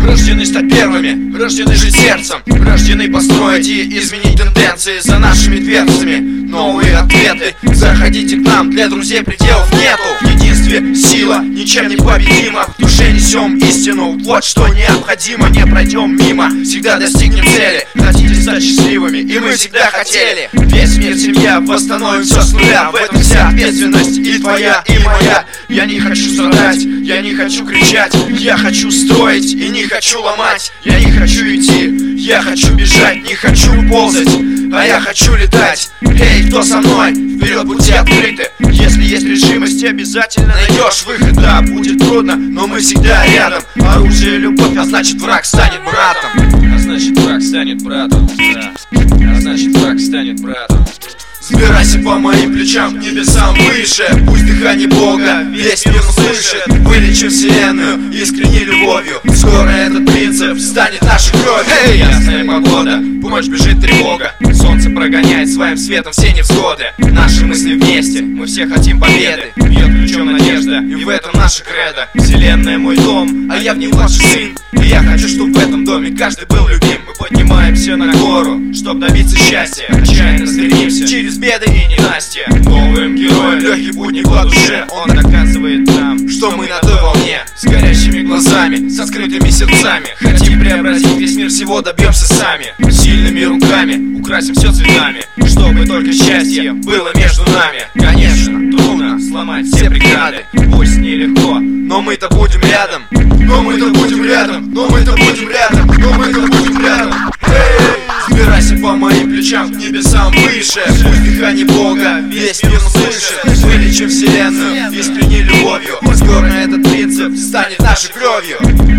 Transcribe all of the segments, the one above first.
Рождены стать первыми, рождены жить сердцем, рождены построить и изменить тенденции за нашими дверцами. Новые ответы, заходите к нам, для друзей пределов нету. В единстве сила, ничем не победима. В душе несем истину, вот что необходимо. Не пройдем мимо, всегда достигнем цели. Хотите стать счастливыми, и мы всегда хотели. Весь мир семья, восстановим все с нуля. В этом вся ответственность и твоя, и моя. Я не хочу страдать, я не хочу кричать. Я хочу строить и не хочу ломать. Я не хочу идти, я хочу бежать. Не хочу ползать, а я хочу летать. Эй, кто со мной? Вперед, пути открыты. Если есть решимость, обязательно найдешь выход. Да, будет трудно, но мы всегда рядом. Оружие любовь, а значит враг станет братом. А значит враг станет братом, да. А значит враг станет братом. Взбирайся по моим плечам к небесам выше. Пусть дыхание Бога весь мир услышит. Вылечим вселенную искренней любовью. Скоро этот принцип станет нашей кровью. Эй, ясная погода, помочь бежит тревога. Солнце прогоняет своим светом все невзгоды. Наши мысли вместе, мы все хотим победы. Бьет ключом надежда, и в этом наша кредо. Вселенная мой дом, а я в ней младший сын. И я хочу, чтобы в этом доме каждый был любим. Мы поднимаемся на гору, чтобы добиться счастья. Отчаянно стремимся через беды и ненастья. Новым героем легкий путник по душе. Он доказывает нам, что мы на той волне. С горящими глазами, с открытыми сердцами. Хотим преобразить весь мир, всего добьемся сами. Сильными руками украсим все цветами, чтобы только счастье было между нами. Конечно, трудно сломать все преграды. Пусть нелегко, но мы-то будем рядом. Но мы-то будем рядом. Но мы-то будем рядом. Но мы-то будем рядом. Взбирайся по моим плечам к небесам выше. Пусть дыхание Бога весь мир услышит. Вылечим вселенную искренней любовью. Скоро этот принцип станет нашей кровью.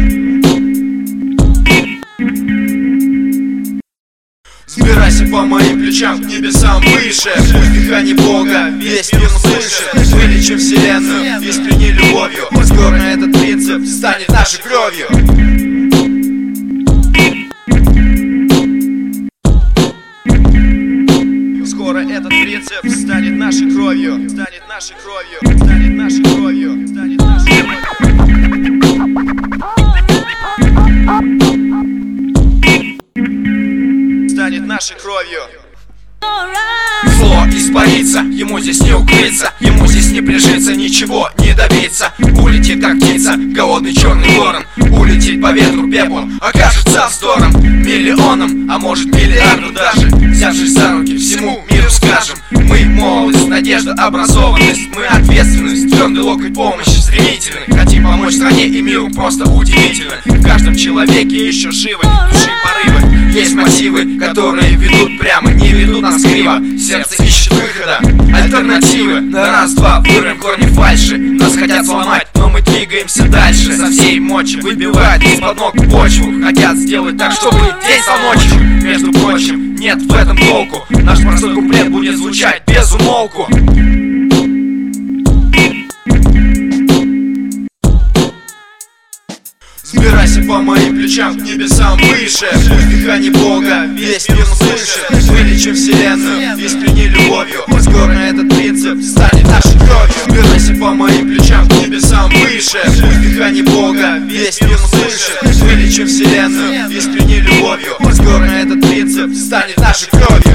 Взбирайся по моим плечам к небесам выше. Пусть дыхание Бога весь мир услышит. Вылечим вселенную искренней любовью. Скоро этот принцип станет нашей кровью. Скоро этот принцип станет нашей кровью. Станет нашей кровью. Станет нашей кровью. Станет нашей кровью. Станет нашей кровью. Зло испарится, ему здесь не укрыться. Ему здесь не прижиться, ничего не добиться. Улетит как птица, голодный черный ворон. Улетит по ветру пеплом, окажется вздором. Миллионом, а может миллиарду даже. Взявшись за руки, всему миру скажем: мы молодость, надежда, образованность. Мы ответственность, твердый локоть помощи, стремительный. Хотим помочь стране и миру, просто удивительно. В каждом человеке еще живы души порывы. Есть мотивы, которые ведут прямо, не ведут нас криво. Сердце ищет выхода, альтернативы. На раз-два вырвем корни фальши. Нас хотят сломать, но мы двигаемся дальше. Со всей мочи выбивают из-под ног почву. Хотят сделать так, чтобы день стал ночью. Между прочим, нет в этом толку. Наш простой куплет будет звучать без умолку. Взбирайся по моим плечам к небесам выше. Пусть дыхание Бога весь мир услышит. Вылечим вселенную искренней любовью. Скоро этот принцип станет нашей кровью. Взбирайся по моим плечам к небесам выше. Пусть дыхание Бога весь мир услышит. Вылечим вселенную искренней любовью. Скоро этот принцип станет нашей кровью.